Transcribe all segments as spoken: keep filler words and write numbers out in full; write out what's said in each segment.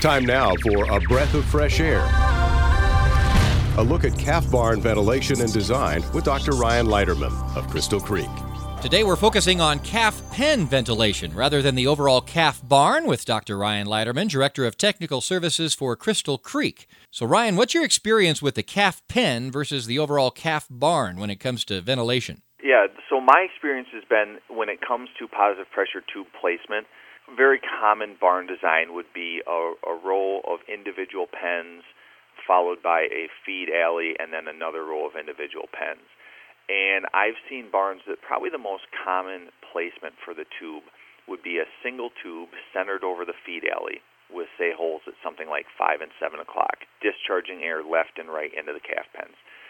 Time now for A Breath of Fresh Air. A look at calf barn ventilation and design with Doctor Ryan Leiterman of Crystal Creek. Today we're focusing on calf pen ventilation rather than the overall calf barn with Doctor Ryan Leiterman, Director of Technical Services for Crystal Creek. So Ryan, what's your experience with the calf pen versus the overall calf barn when it comes to ventilation? Yeah, so my experience has been when it comes to positive pressure tube placement, very common barn design would be a, a row of individual pens followed by a feed alley and then another row of individual pens. And I've seen barns that probably the most common placement for the tube would be a single tube centered over the feed alley with, say, holes at something like five and seven o'clock, discharging air left and right into the calf pens.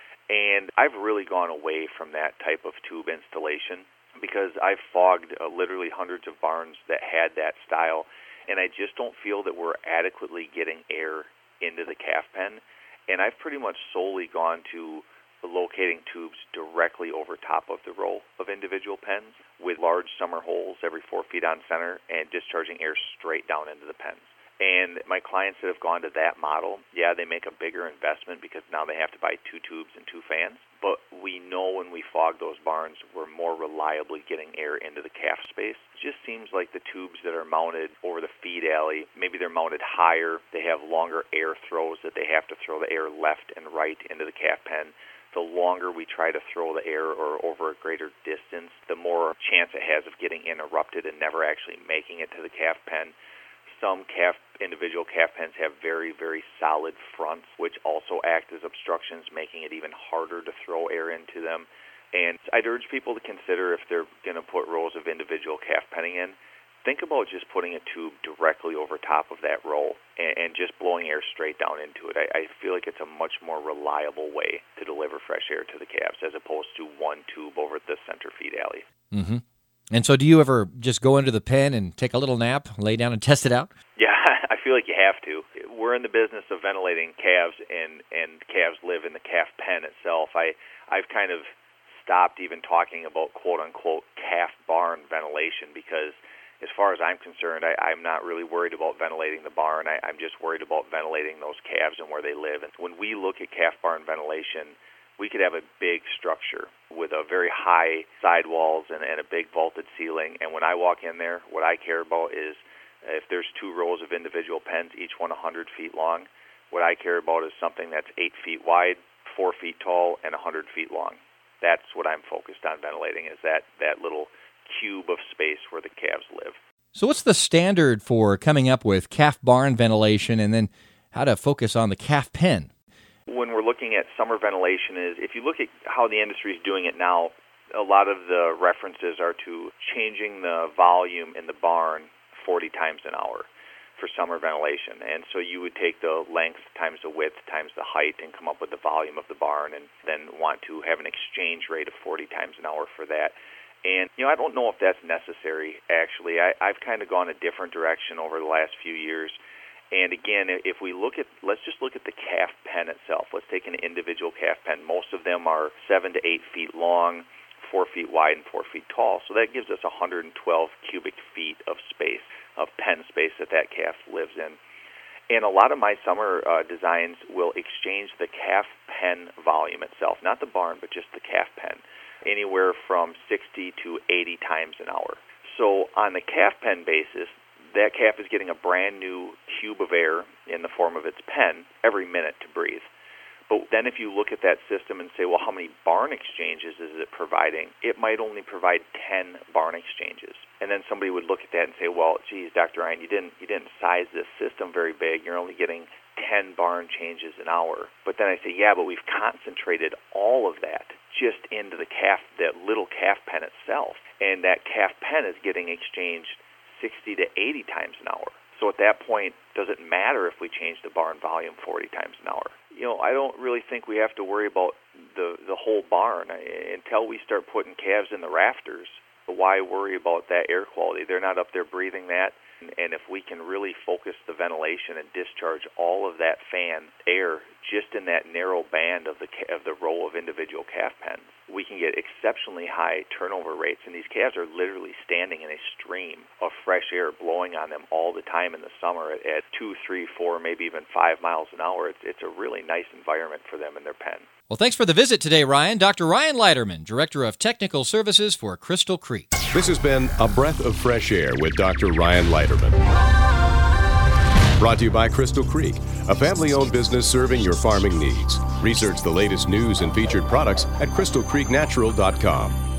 And I've really gone away from that type of tube installation because I've fogged uh, literally hundreds of barns that had that style, and I just don't feel that we're adequately getting air into the calf pen. And I've pretty much solely gone to locating tubes directly over top of the row of individual pens with large summer holes every four feet on center and discharging air straight down into the pens. And my clients that have gone to that model, yeah, they make a bigger investment because now they have to buy two tubes and two fans. But we know when we fog those barns, we're more reliably getting air into the calf space. It just seems like the tubes that are mounted over the feed alley, maybe they're mounted higher, they have longer air throws that they have to throw the air left and right into the calf pen. The longer we try to throw the air or over a greater distance, the more chance it has of getting interrupted and never actually making it to the calf pen. Some calf, individual calf pens have very, very solid fronts, which also act as obstructions, making it even harder to throw air into them. And I'd urge people to consider if they're going to put rows of individual calf penning in, think about just putting a tube directly over top of that row and, and just blowing air straight down into it. I, I feel like it's a much more reliable way to deliver fresh air to the calves as opposed to one tube over the center feed alley. Mm-hmm. And so do you ever just go into the pen and take a little nap, lay down and test it out? Yeah, I feel like you have to. We're in the business of ventilating calves, and, and calves live in the calf pen itself. I, I've kind of stopped even talking about quote-unquote calf barn ventilation because as far as I'm concerned, I, I'm not really worried about ventilating the barn. I, I'm just worried about ventilating those calves and where they live. And when we look at calf barn ventilation, we could have a big structure with a very high sidewalls and, and a big vaulted ceiling. And when I walk in there, what I care about is if there's two rows of individual pens, each one one hundred feet long, what I care about is something that's eight feet wide, four feet tall, and one hundred feet long. That's what I'm focused on ventilating, is that, that little cube of space where the calves live. So what's the standard for coming up with calf barn ventilation and then how to focus on the calf pen? When we're looking at summer ventilation is, if you look at how the industry is doing it now, a lot of the references are to changing the volume in the barn forty times an hour for summer ventilation. And so you would take the length times the width times the height and come up with the volume of the barn and then want to have an exchange rate of forty times an hour for that. And, you know, I don't know if that's necessary, actually. I, I've kind of gone a different direction over the last few years. And again, if we look at, let's just look at the calf pen itself. Let's take an individual calf pen. Most of them are seven to eight feet long, four feet wide, and four feet tall. So that gives us one hundred twelve cubic feet of space, of pen space that that calf lives in. And a lot of my summer uh, designs will exchange the calf pen volume itself, not the barn, but just the calf pen, anywhere from sixty to eighty times an hour. So on the calf pen basis, that calf is getting a brand new cube of air in the form of its pen every minute to breathe. But then if you look at that system and say, well, how many barn exchanges is it providing? It might only provide ten barn exchanges. And then somebody would look at that and say, well, geez, Doctor Ryan, you didn't you didn't size this system very big. You're only getting ten barn changes an hour. But then I say, yeah, but we've concentrated all of that just into the calf, that little calf pen itself. And that calf pen is getting exchanged sixty to eighty times an hour. So at that point, does it matter if we change the barn volume forty times an hour? You know, I don't really think we have to worry about the, the whole barn. Until we start putting calves in the rafters, why worry about that air quality? They're not up there breathing that. And if we can really focus the ventilation and discharge all of that fan air just in that narrow band of the of the row of individual calf pens, we can get exceptionally high turnover rates, and these calves are literally standing in a stream of fresh air blowing on them all the time in the summer at, at two, three, four, maybe even five miles an hour. It's, it's a really nice environment for them in their pen. Well, thanks for the visit today, Ryan. Doctor Ryan Leiterman, Director of Technical Services for Crystal Creek. This has been A Breath of Fresh Air with Doctor Ryan Leiterman. Brought to you by Crystal Creek, a family-owned business serving your farming needs. Research the latest news and featured products at crystal creek natural dot com.